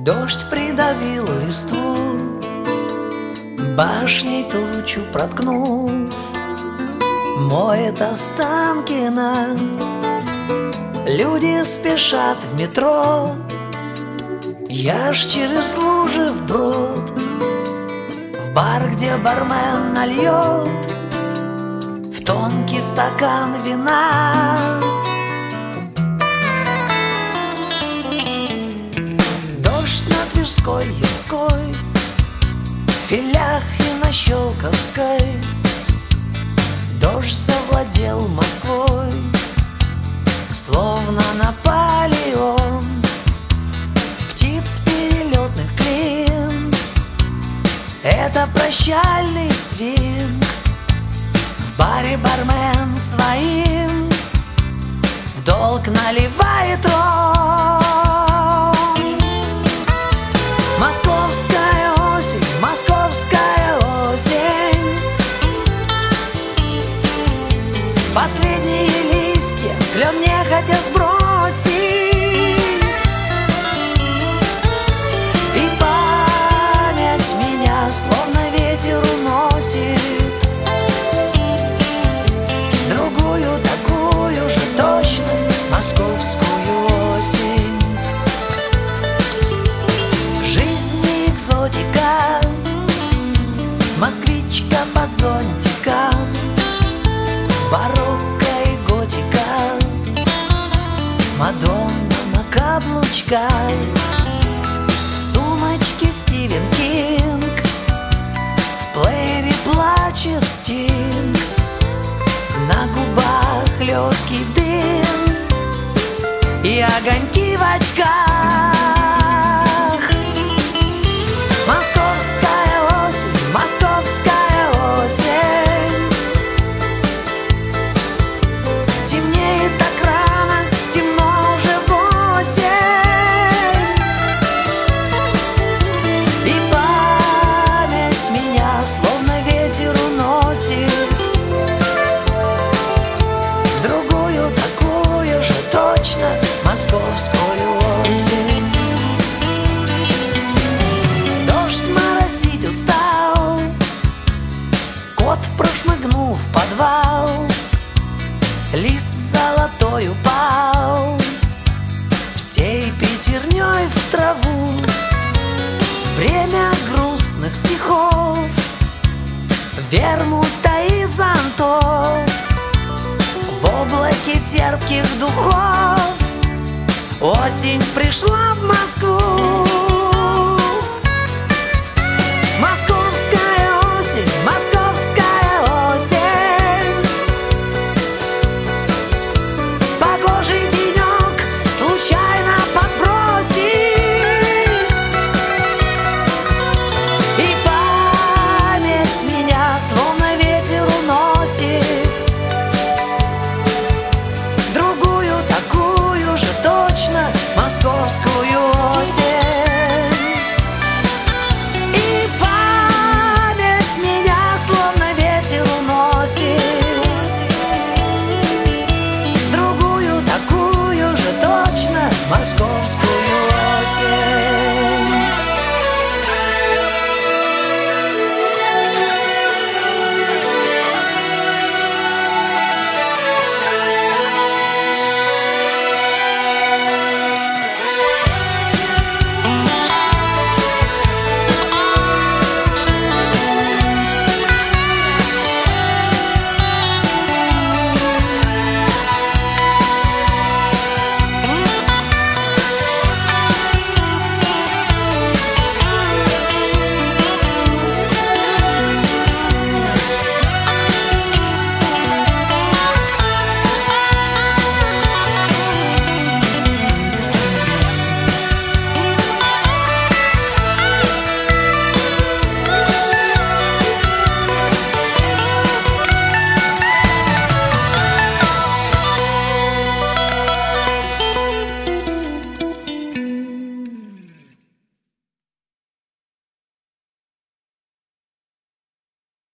Дождь придавил листву, башней тучу проткнув, моет Останкино. Люди спешат в метро, я ж через лужи вброд, в бар, где бармен нальет в тонкий стакан вина. Дождь на Тверской, Ямской, Филях и на Щелковской. Дождь завладел Москвой, словно Наполеон. Птиц перелетных клин — это прощальный свинг. В баре бармен своим в долг наливает ром. Московская осень, московская осень, последние листья клен нехотя сбросить, и память меня словно ветер уносит. Другую такую же точно московскую осень. Жизнь не экзотика, москвичка под зонтиком, барокко и готика, Мадонна на каблучках, в сумочке Стивен Кинг, в плеере плачет Стинг, на губах легкий дым и огоньки в очках. Московская осень, московская осень, темнеет так рано, темно уже 8, и память меня словно ветер уносит. Другую такую же точно московскую осень. Дождь моросить устал, кот прошмыгнул в подвал, лист золотой упал всей пятерней в траву. Время грустных стихов, вермута и зонтов, в облаке терпких духов осень пришла в Москву.